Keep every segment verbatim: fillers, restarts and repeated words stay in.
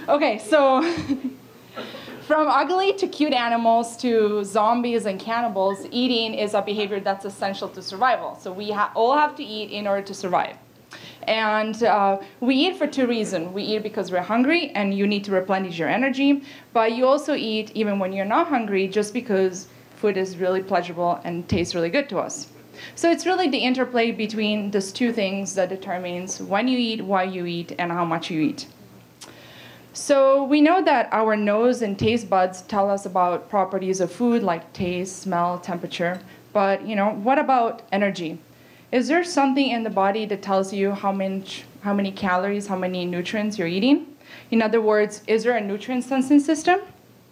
Okay, so from ugly to cute animals to zombies and cannibals, eating is a behavior that's essential to survival. So we ha- all have to eat in order to survive. And uh, we eat for two reasons. We eat because we're hungry and you need to replenish your energy, but you also eat even when you're not hungry just because food is really pleasurable and tastes really good to us. So it's really the interplay between these two things that determines when you eat, why you eat, and how much you eat. So we know that our nose and taste buds tell us about properties of food like taste, smell, temperature, but you know, what about energy? Is there something in the body that tells you how many, how many calories, how many nutrients you're eating? In other words, is there a nutrient sensing system?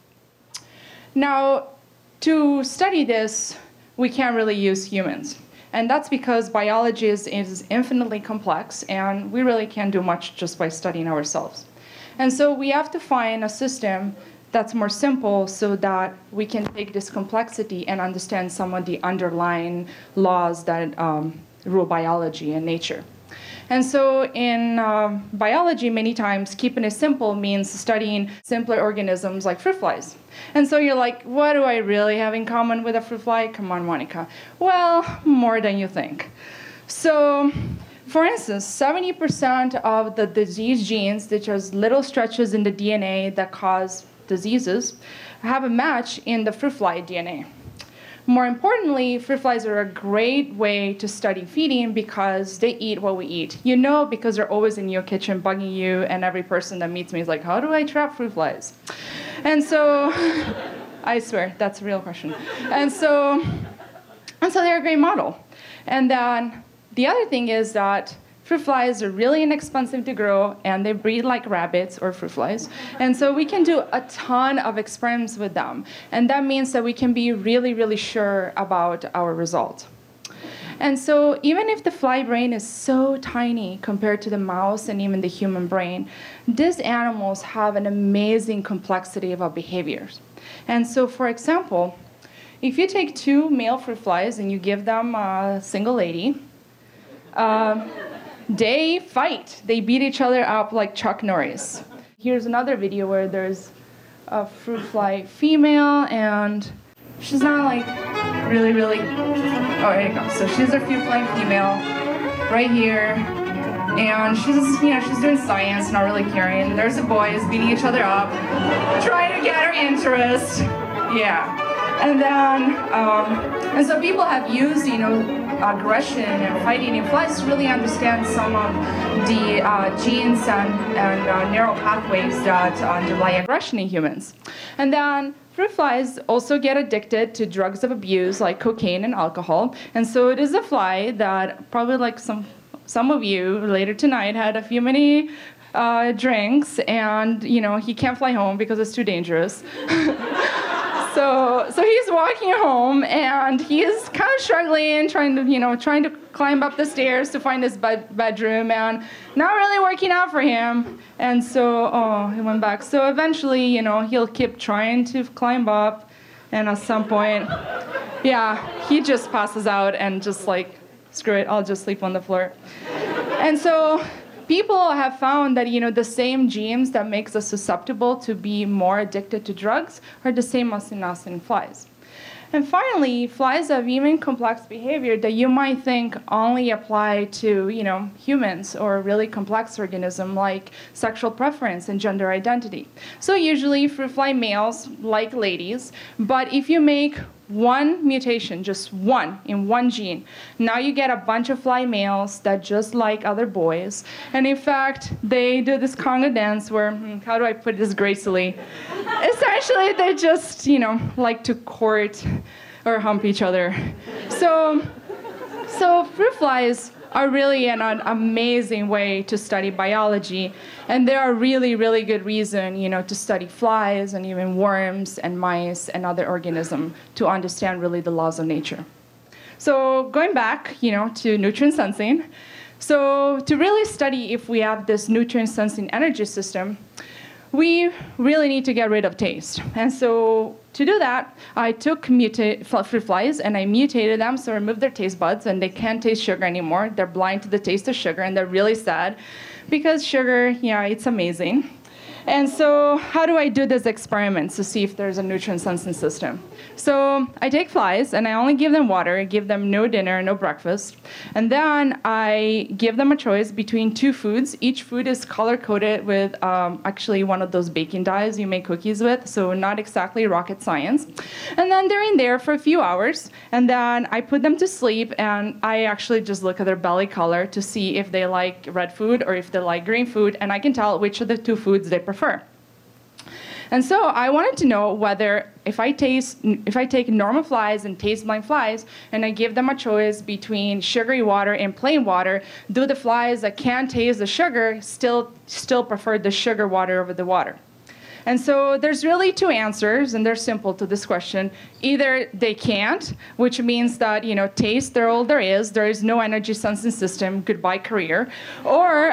Now, to study this, we can't really use humans. And that's because biology is, is infinitely complex, and we really can't do much just by studying ourselves. And so we have to find a system that's more simple so that we can take this complexity and understand some of the underlying laws that um, rule biology and nature. And so in um, biology, many times, keeping it simple means studying simpler organisms like fruit flies. And so you're like, what do I really have in common with a fruit fly? Come on, Monica. Well, more than you think. So, for instance, seventy percent of the disease genes, which are little stretches in the D N A that cause diseases, have a match in the fruit fly D N A. More importantly, fruit flies are a great way to study feeding because they eat what we eat. You know, because they're always in your kitchen bugging you, and every person that meets me is like, how do I trap fruit flies? And so, I swear, that's a real question. And so, and so they're a great model. And then the other thing is that fruit flies are really inexpensive to grow, and they breed like rabbits or fruit flies. And so we can do a ton of experiments with them. And that means that we can be really, really sure about our result. And so even if the fly brain is so tiny compared to the mouse and even the human brain, these animals have an amazing complexity of our behaviors. And so, for example, if you take two male fruit flies and you give them a single lady, uh, they fight. They beat each other up like Chuck Norris. Here's another video where there's a fruit fly female, and she's not like really, really. Oh, there you go. So she's a fruit fly female right here, and she's, you know, she's doing science, not really caring. There's the boys beating each other up, trying to get her interest. Yeah. And then, um, and so people have used, you know, aggression and fighting in flies to really understand some of the uh, genes and, and uh, neural pathways that underlie aggression in humans. And then fruit flies also get addicted to drugs of abuse like cocaine and alcohol. And so it is a fly that probably like some, some of you later tonight had a few many uh, drinks, and, you know, he can't fly home because it's too dangerous. So, so he's walking home, and he is kind of struggling, trying to, you know, trying to climb up the stairs to find his bed- bedroom, and not really working out for him. And so, oh, he went back. So eventually, you know, he'll keep trying to climb up, and at some point, yeah, he just passes out and just like, screw it, I'll just sleep on the floor. And so people have found that, you know, the same genes that makes us susceptible to be more addicted to drugs are the same as in us in flies. And finally, flies have even complex behavior that you might think only apply to, you know, humans or a really complex organism like sexual preference and gender identity. So usually fruit fly males like ladies, but if you make one mutation, just one, in one gene, now you get a bunch of fly males that just like other boys. And in fact, they do this conga dance where, how do I put this gracefully? Essentially, they just, you know, like to court or hump each other. So, so fruit flies are really an, an amazing way to study biology, and there are really, really good reason, you know, to study flies and even worms and mice and other organisms to understand really the laws of nature. So going back, you know, to nutrient sensing, so to really study if we have this nutrient sensing energy system, we really need to get rid of taste. And so to do that, I took muta- fruit flies and I mutated them, so I removed their taste buds, and they can't taste sugar anymore. They're blind to the taste of sugar, and they're really sad because sugar, yeah, it's amazing. And so how do I do this experiment to see if there's a nutrient sensing system? So I take flies, and I only give them water. I give them no dinner, no breakfast. And then I give them a choice between two foods. Each food is color-coded with um, actually one of those baking dyes you make cookies with, so not exactly rocket science. And then they're in there for a few hours, and then I put them to sleep, and I actually just look at their belly color to see if they like red food or if they like green food, and I can tell which of the two foods they prefer. And so I wanted to know whether if I taste, if I take normal flies and taste blind flies, and I give them a choice between sugary water and plain water, do the flies that can taste the sugar still still prefer the sugar water over the water? And so there's really two answers, and they're simple to this question. Either they can't, which means that, you know, taste, they're all there is. There is no energy sensing system. Goodbye, career. Or,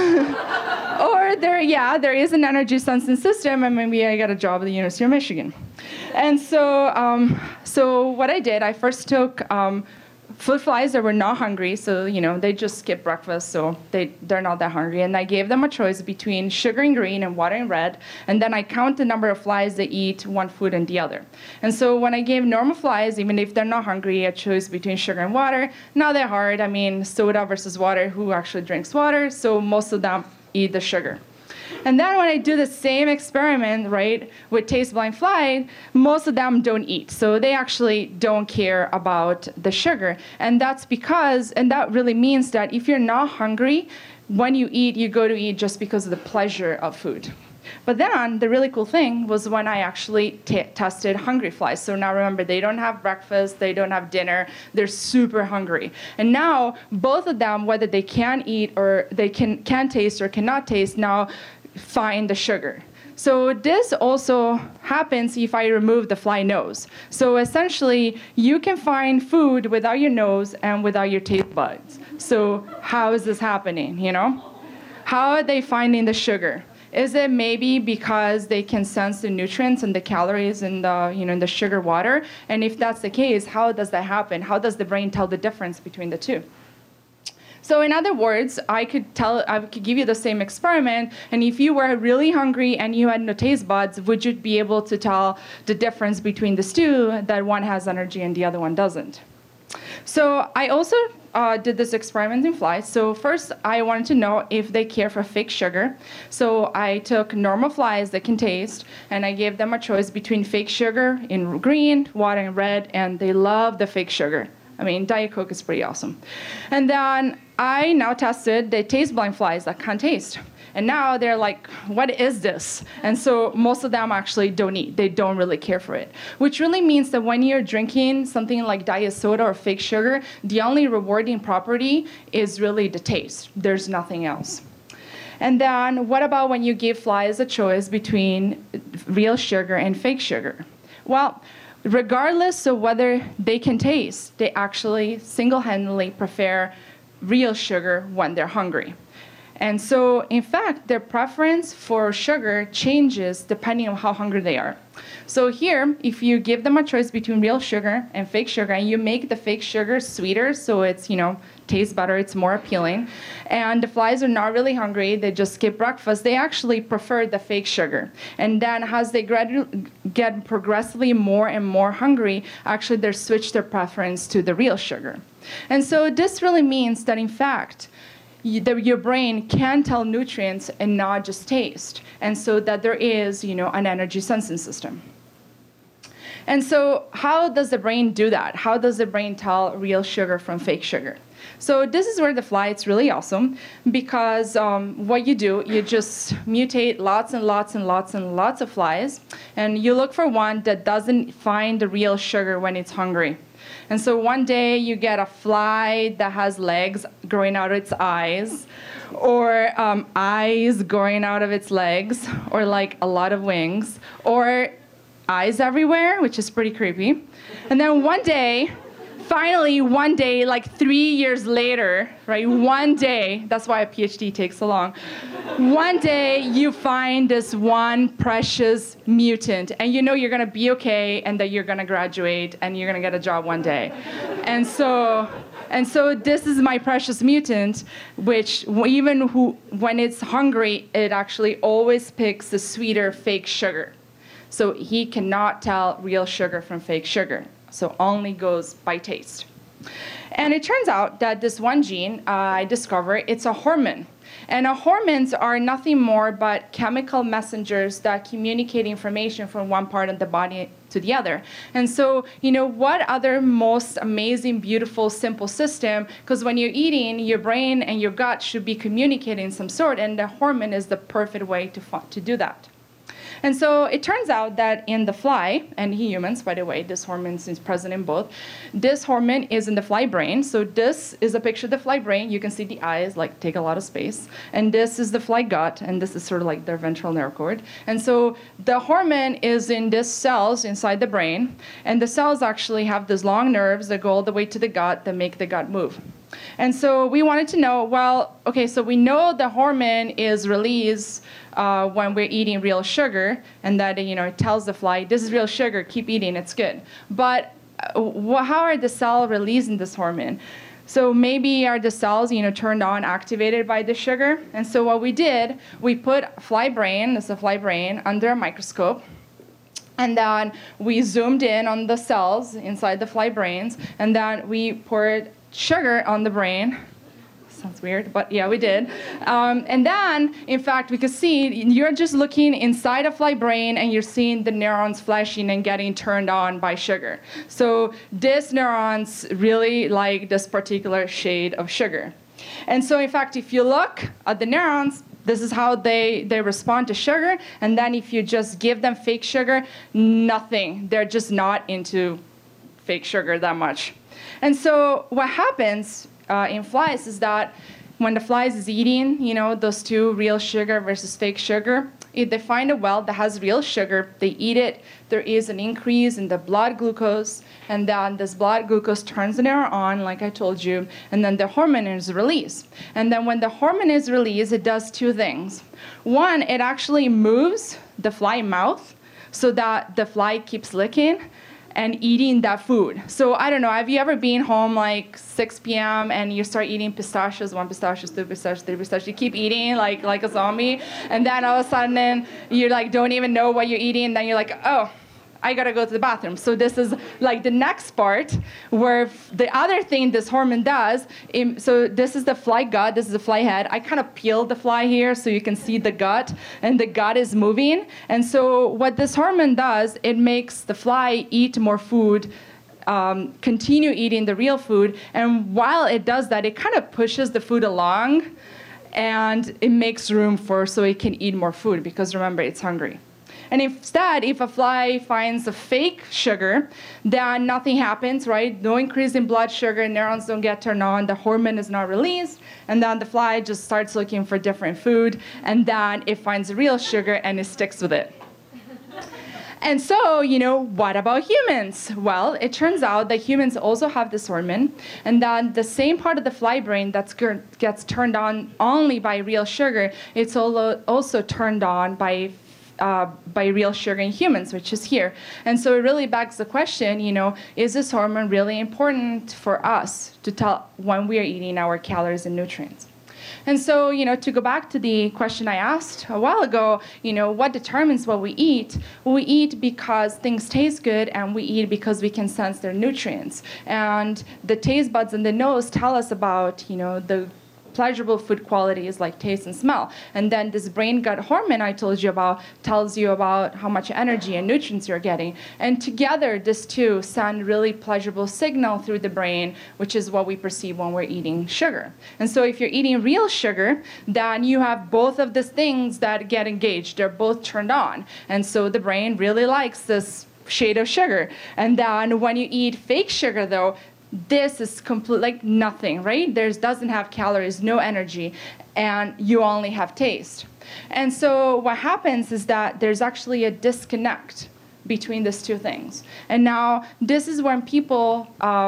uh, or there, yeah, there is an energy sensing system, and maybe I got a job at the University of Michigan. And so, um, so what I did, I first took um, fruit flies that were not hungry, so you know they just skip breakfast, so they they're not that hungry. And I gave them a choice between sugar and green and water and red. And then I count the number of flies that eat one food and the other. And so when I gave normal flies, even if they're not hungry, I chose between sugar and water. Not that hard. I mean, soda versus water. Who actually drinks water? So most of them eat the sugar. And then when I do the same experiment, right, with taste blind fly, most of them don't eat. So they actually don't care about the sugar. And that's because, and that really means that if you're not hungry, when you eat, you go to eat just because of the pleasure of food. But then the really cool thing was when I actually t- tested hungry flies. So now remember, they don't have breakfast, they don't have dinner, they're super hungry. And now both of them, whether they can eat or they can, can taste or cannot taste, now find the sugar. So this also happens if I remove the fly nose. So essentially, you can find food without your nose and without your taste buds. So how is this happening, you know? How are they finding the sugar? Is it maybe because they can sense the nutrients and the calories in the, you know, in the sugar water? And if that's the case, how does that happen? How does the brain tell the difference between the two? So in other words, I could tell, I could give you the same experiment, and if you were really hungry and you had no taste buds, would you be able to tell the difference between the two, that one has energy and the other one doesn't? So I also uh, did this experiment in flies. So first, I wanted to know if they care for fake sugar. So I took normal flies that can taste, and I gave them a choice between fake sugar in green, water in red, and they love the fake sugar. I mean, Diet Coke is pretty awesome. And then I now tested the taste blind flies that can't taste. And now they're like, what is this? And so most of them actually don't eat. They don't really care for it. Which really means that when you're drinking something like diet soda or fake sugar, the only rewarding property is really the taste. There's nothing else. And then what about when you give flies a choice between real sugar and fake sugar? Well, regardless of whether they can taste, they actually single-handedly prefer real sugar when they're hungry. And so, in fact, their preference for sugar changes depending on how hungry they are. So here, if you give them a choice between real sugar and fake sugar, and you make the fake sugar sweeter so it's, you know, tastes better, it's more appealing, and the flies are not really hungry, they just skip breakfast, they actually prefer the fake sugar. And then as they gradu- get progressively more and more hungry, actually they switch their preference to the real sugar. And so this really means that, in fact, You, the, your brain can tell nutrients and not just taste, and so that there is, you know, an energy sensing system. And so how does the brain do that? How does the brain tell real sugar from fake sugar? So this is where the fly, it's really awesome, because um, what you do, you just mutate lots and lots and lots and lots of flies, and you look for one that doesn't find the real sugar when it's hungry. And so one day you get a fly that has legs growing out of its eyes, or um, eyes growing out of its legs, or like a lot of wings, or eyes everywhere, which is pretty creepy. And then one day, finally one day, like three years later, right, one day, that's why a PhD takes so long, one day you find this one precious mutant, and you know you're going to be okay, and that you're going to graduate, and you're going to get a job one day. And so, And so this is my precious mutant, which even who, when it's hungry, it actually always picks the sweeter fake sugar. So he cannot tell real sugar from fake sugar. So only goes by taste. And it turns out that this one gene uh, I discovered, it's a hormone. And uh, hormones are nothing more but chemical messengers that communicate information from one part of the body to the other. And so, you know, what other most amazing, beautiful, simple system? Because when you're eating, your brain and your gut should be communicating some sort, and the hormone is the perfect way to, to do that. And so it turns out that in the fly, and humans, by the way, this hormone is present in both, this hormone is in the fly brain. So this is a picture of the fly brain. You can see the eyes like take a lot of space. And this is the fly gut, and this is sort of like their ventral nerve cord. And so the hormone is in these cells inside the brain, and the cells actually have these long nerves that go all the way to the gut that make the gut move. And so we wanted to know, well, okay, so we know the hormone is released uh, when we're eating real sugar, and that, you know, it tells the fly, this is real sugar, keep eating, it's good. But uh, how are the cells releasing this hormone? So maybe are the cells, you know, turned on, activated by the sugar? And so what we did, we put fly brain, this is a fly brain, under a microscope. And then we zoomed in on the cells inside the fly brains, and then we poured sugar on the brain. Sounds weird, but yeah, we did. Um, and then, in fact, we could see you're just looking inside a fly brain, and you're seeing the neurons flashing and getting turned on by sugar. So these neurons really like this particular shade of sugar. And so, in fact, if you look at the neurons, this is how they, they respond to sugar. And then if you just give them fake sugar, nothing. They're just not into fake sugar that much. And so what happens uh, in flies is that when the flies is eating, you know, those two, real sugar versus fake sugar, if they find a well that has real sugar, they eat it, there is an increase in the blood glucose, and then this blood glucose turns the neuron on, like I told you, and then the hormone is released. And then when the hormone is released, it does two things. One, it actually moves the fly mouth so that the fly keeps licking and eating that food. So I don't know, have you ever been home like six p.m. and you start eating pistachios, one pistachio, two pistachios, three pistachios, you keep eating like like a zombie, and then all of a sudden you like don't even know what you're eating, and then you're like, oh, I gotta go to the bathroom. So this is like the next part where the other thing this hormone does, in, so this is the fly gut, this is the fly head. I kind of peeled the fly here so you can see the gut, and the gut is moving. And so what this hormone does, it makes the fly eat more food, um, continue eating the real food. And while it does that, it kind of pushes the food along, and it makes room for so it can eat more food, because remember, it's hungry. And instead, if a fly finds a fake sugar, then nothing happens, right? No increase in blood sugar, neurons don't get turned on, the hormone is not released, and then the fly just starts looking for different food, and then it finds real sugar and it sticks with it. And so, you know, what about humans? Well, it turns out that humans also have this hormone, and then the same part of the fly brain that gets turned on only by real sugar, it's also turned on by Uh, by real sugar in humans, which is here. And so it really begs the question, you know, is this hormone really important for us to tell when we are eating our calories and nutrients? And so, you know, to go back to the question I asked a while ago, you know, what determines what we eat? Well, we eat because things taste good, and we eat because we can sense their nutrients. And the taste buds in the nose tell us about, you know, the pleasurable food qualities like taste and smell. And then this brain gut hormone I told you about tells you about how much energy and nutrients you're getting. And together, these two send really pleasurable signal through the brain, which is what we perceive when we're eating sugar. And so if you're eating real sugar, then you have both of these things that get engaged. They're both turned on. And so the brain really likes this shade of sugar. And then when you eat fake sugar, though, this is complete, like nothing, right? There doesn't have calories, no energy, and you only have taste. And so what happens is that there's actually a disconnect between these two things. And now this is when people um,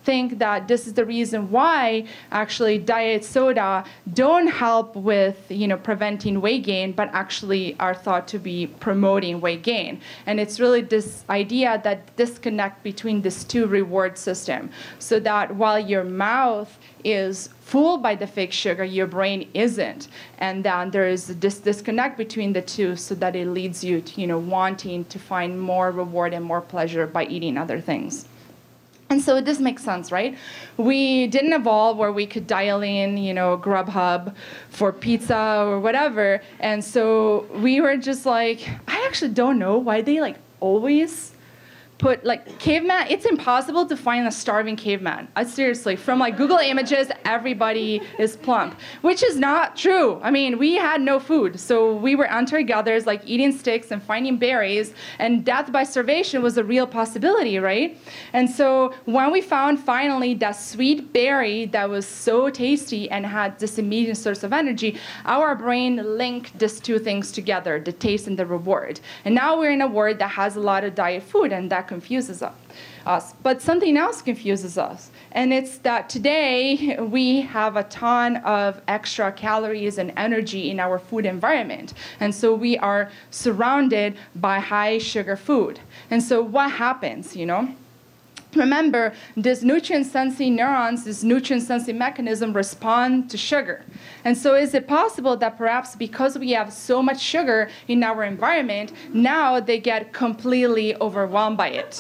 think that this is the reason why actually diet soda don't help with, you know, preventing weight gain, but actually are thought to be promoting weight gain. And it's really this idea that disconnect between these two reward system, so that while your mouth is fooled by the fake sugar, your brain isn't. And then there is this disconnect between the two, so that it leads you to, you know, wanting to find more reward and more pleasure by eating other things. And so this makes sense, right? We didn't evolve where we could dial in, you know, Grubhub for pizza or whatever. And so we were just like, I actually don't know why they like always put like caveman. It's impossible to find a starving caveman. I seriously, from like Google Images, everybody is plump, which is not true. I mean, we had no food, so we were hunter-gatherers, like eating sticks and finding berries, and death by starvation was a real possibility, right? And so when we found finally that sweet berry that was so tasty and had this immediate source of energy, our brain linked these two things together, the taste and the reward. And now we're in a world that has a lot of diet food, and that confuses us. But something else confuses us, and it's that today we have a ton of extra calories and energy in our food environment, and so we are surrounded by high sugar food. And so what happens, you know? Remember, this nutrient-sensing neurons, this nutrient-sensing mechanism respond to sugar. And so is it possible that perhaps because we have so much sugar in our environment, now they get completely overwhelmed by it?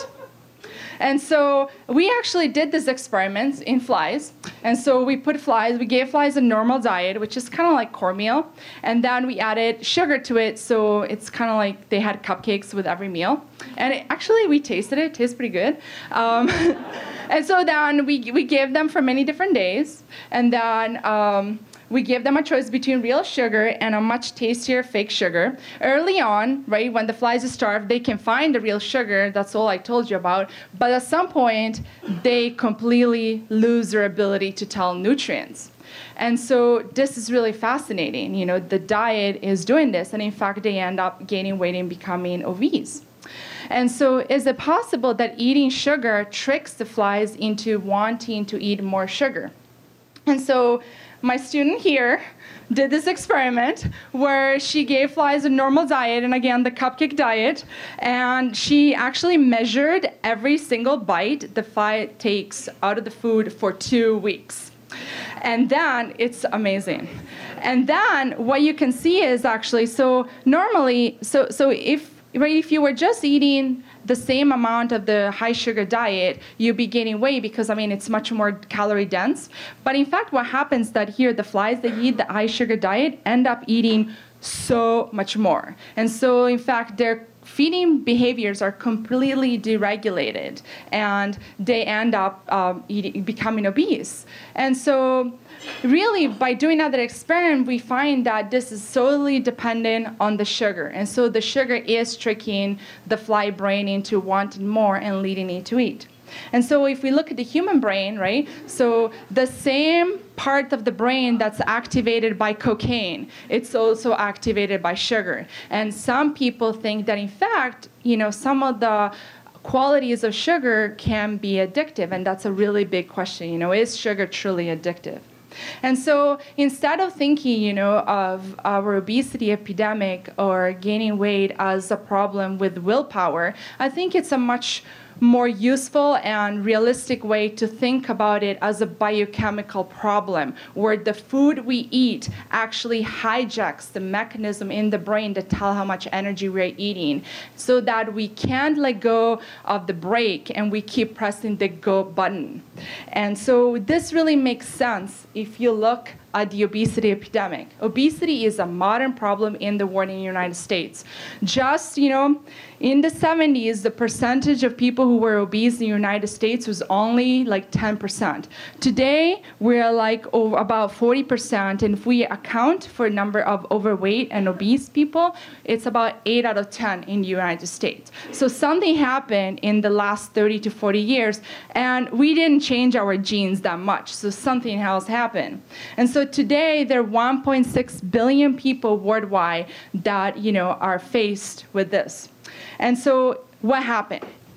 And so we actually did this experiment in flies. And so we put flies, we gave flies a normal diet, which is kind of like cornmeal. And then we added sugar to it, so it's kind of like they had cupcakes with every meal. And it, actually, we tasted it. It tastes pretty good. Um, and so then we, we gave them for many different days. And then um, we gave them a choice between real sugar and a much tastier fake sugar. Early on, right, when the flies are starved, they can find the real sugar. That's all I told you about. But at some point, they completely lose their ability to tell nutrients. And so this is really fascinating. You know, the diet is doing this, and in fact, they end up gaining weight and becoming obese. And so is it possible that eating sugar tricks the flies into wanting to eat more sugar? And so my student here did this experiment where she gave flies a normal diet, and again, the cupcake diet, and she actually measured every single bite the fly takes out of the food for two weeks. And then, it's amazing. And then what you can see is actually, so normally, so, so if, right, if you were just eating the same amount of the high sugar diet, you'd be gaining weight because, I mean, it's much more calorie dense. But in fact, what happens that here, the flies that eat the high sugar diet end up eating so much more. And so, in fact, their feeding behaviors are completely deregulated, and they end up um, eating, becoming obese. And so really, by doing another experiment, we find that this is solely dependent on the sugar. And so the sugar is tricking the fly brain into wanting more and leading it to eat. And so if we look at the human brain, right, so the same part of the brain that's activated by cocaine, it's also activated by sugar. And some people think that, in fact, you know, some of the qualities of sugar can be addictive, and that's a really big question. You know, is sugar truly addictive? And so instead of thinking, you know, of our obesity epidemic or gaining weight as a problem with willpower, I think it's a much more useful and realistic way to think about it as a biochemical problem, where the food we eat actually hijacks the mechanism in the brain to tell how much energy we're eating, so that we can't let go of the brake and we keep pressing the go button. And so this really makes sense if you look at the obesity epidemic. Obesity is a modern problem in the world in the United States. Just, you know, in the seventies, the percentage of people who were obese in the United States was only like ten percent. Today, we're like over about forty percent, and if we account for a number of overweight and obese people, it's about eight out of ten in the United States. So something happened in the last thirty to forty years, and we didn't change our genes that much, so something else happened. And so today, there are one point six billion people worldwide that, you know, are faced with this. And so what happened?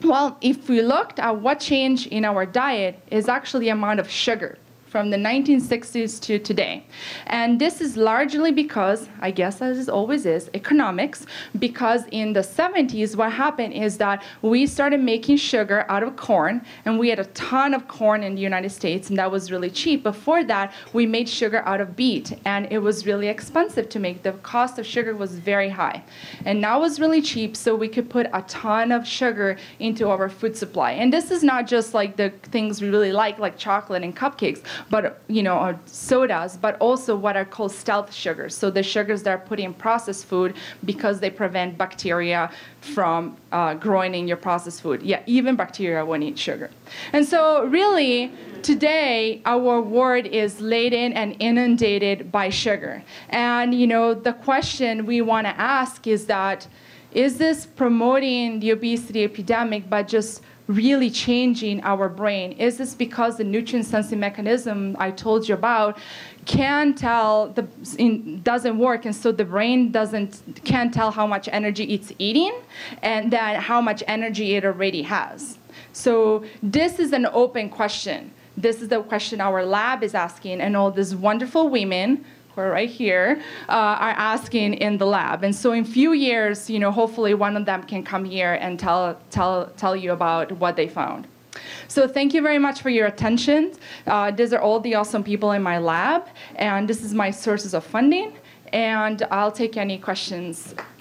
Well, if we looked at what changed in our diet is actually the amount of sugar from the nineteen sixties to today. And this is largely because, I guess as it always is, economics, because in the seventies, what happened is that we started making sugar out of corn, and we had a ton of corn in the United States, and that was really cheap. Before that, we made sugar out of beet, and it was really expensive to make. The cost of sugar was very high. And now it's really cheap, so we could put a ton of sugar into our food supply. And this is not just like the things we really like, like chocolate and cupcakes, but you know, or sodas, but also what are called stealth sugars. So the sugars that are put in processed food because they prevent bacteria from uh, growing in your processed food. Yeah, even bacteria won't eat sugar. And so really, today, our world is laden and inundated by sugar. And you know, the question we want to ask is that, is this promoting the obesity epidemic by just really changing our brain? Is this because the nutrient sensing mechanism I told you about can tell the in, doesn't work, and so the brain doesn't can't tell how much energy it's eating and then how much energy it already has? So this is an open question. This is the question our lab is asking, and all these wonderful women who are right here, uh, are asking in the lab. And so in a few years, you know, hopefully one of them can come here and tell, tell, tell you about what they found. So thank you very much for your attention. Uh, these are all the awesome people in my lab, and this is my sources of funding, and I'll take any questions